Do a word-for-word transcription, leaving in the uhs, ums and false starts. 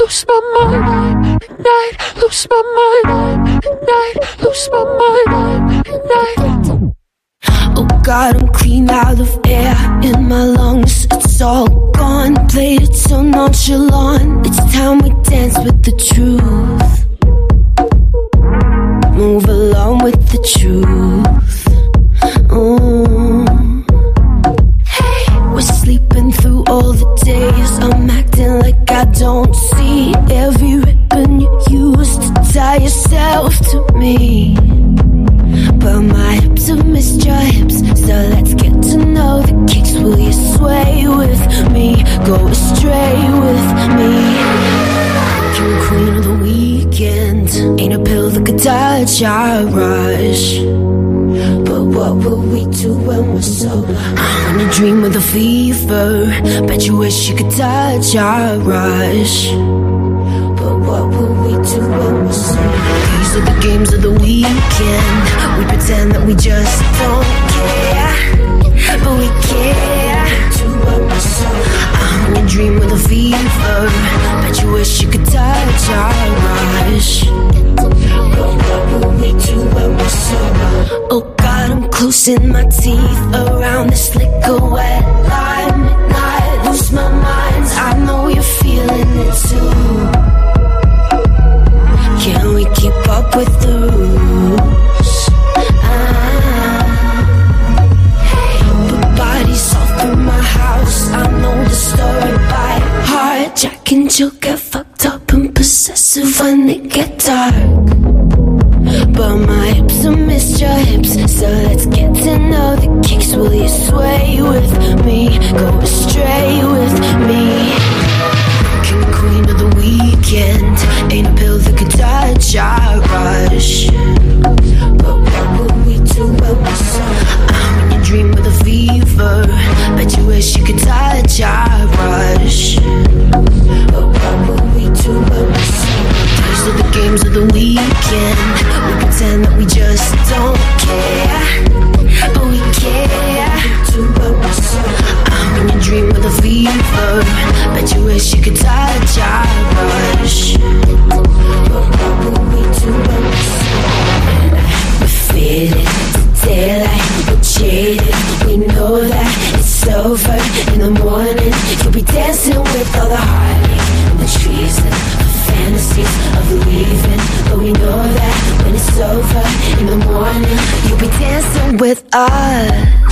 lose my mind at night, lose my mind at night, lose my mind at night. Oh God, I'm clean out of air in my lungs. It's all gone, played it so nonchalant. It's time we dance with the truth. Move along with the truth. Mm. Hey, we're sleeping through all the days. I'm acting like I don't see every ribbon you used to tie yourself to me. But my hips have missed your hips, so let's get to know the kicks. Will you sway with me? Go astray with me. You're queen of the weekend. Ain't a pill that could touch our rush. But what will we do when we're sober? When you dream with a fever, bet you wish you could touch our rush. But what will we do when we're sober? These are the games of the weekend. We pretend that we just don't care, but we care. When you dream with a fever, bet you wish you could touch our rush. But what will we do when we're sober? Oh God, I'm closing my teeth around this liquor wet line. Midnight, lose my mind. I know you're feeling it too. Can we keep up with the rules? Ah. But bodies all through my house. I know the story by heart. Jack and Jill get fucked up and possessive when they get dark. But my hips have missed your hips, so let's get to know the kicks. Will you sway with me? Go astray with me. King queen of the weekend. Ain't a pill that could touch our rush. But what will we do when we're sober? When you dream with a fever, bet you wish you could touch our rush. But what will we do when we're sober? These are the games of the weekend. We pretend that we just don't care, but we care. When you dream with a fever, bet you wish you could touch our rush. But what will we do when we're sober? We're feeling the daylight, we're jaded. We know that it's over in the morning. You'll be dancing with all the heartache and the treason, the fantasies of leaving. But we know that when it's over in the morning, you'll be dancing with us.